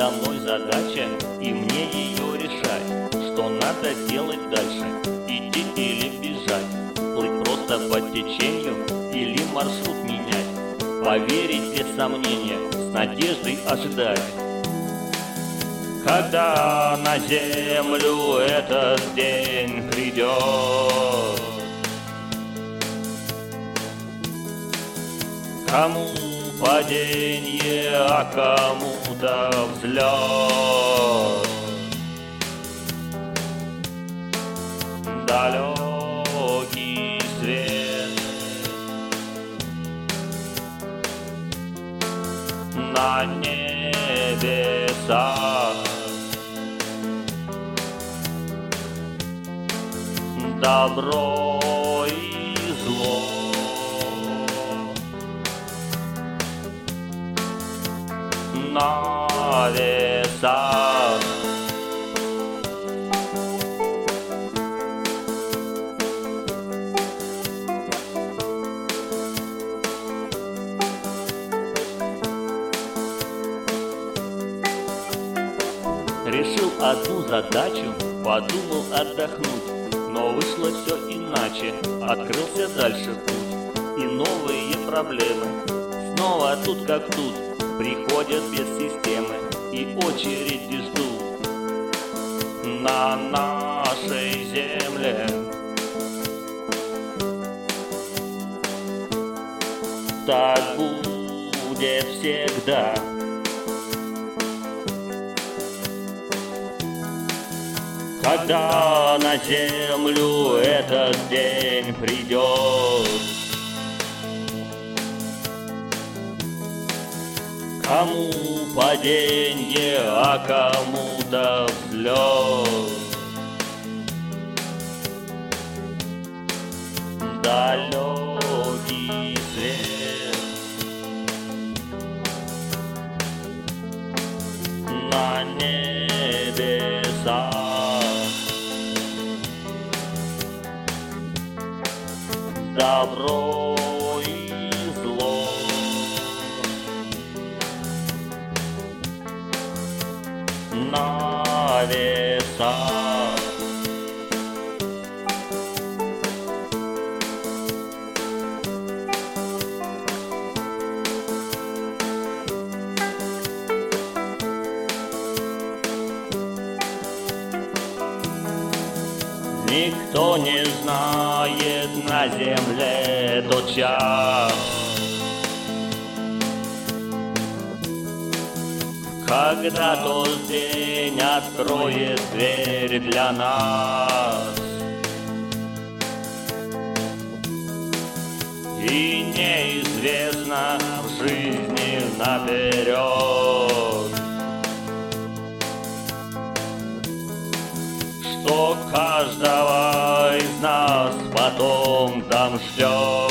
Передо мной задача, и мне ее решать. Что надо делать дальше? Идти или бежать? Плыть просто по течению или маршрут менять? Поверить без сомнения, с надеждой ожидать. Когда на землю этот день придет, кому паденье, а кому-то взлет. Далекий свет на небесах, добро и зло на весах. Решил одну задачу, подумал отдохнуть, но вышло все иначе, открылся дальше путь. И новые проблемы, снова тут как тут, приходят без системы и очереди ждут. На нашей земле так будет всегда. Когда на землю этот день придет, кому паденье, а кому-то взлет. Далекий свет на небесах, добро и зло на весах. Никто не знает на земле тот час, когда тот день откроет дверь для нас. И неизвестно в жизни наперед, что каждого из нас потом там ждет.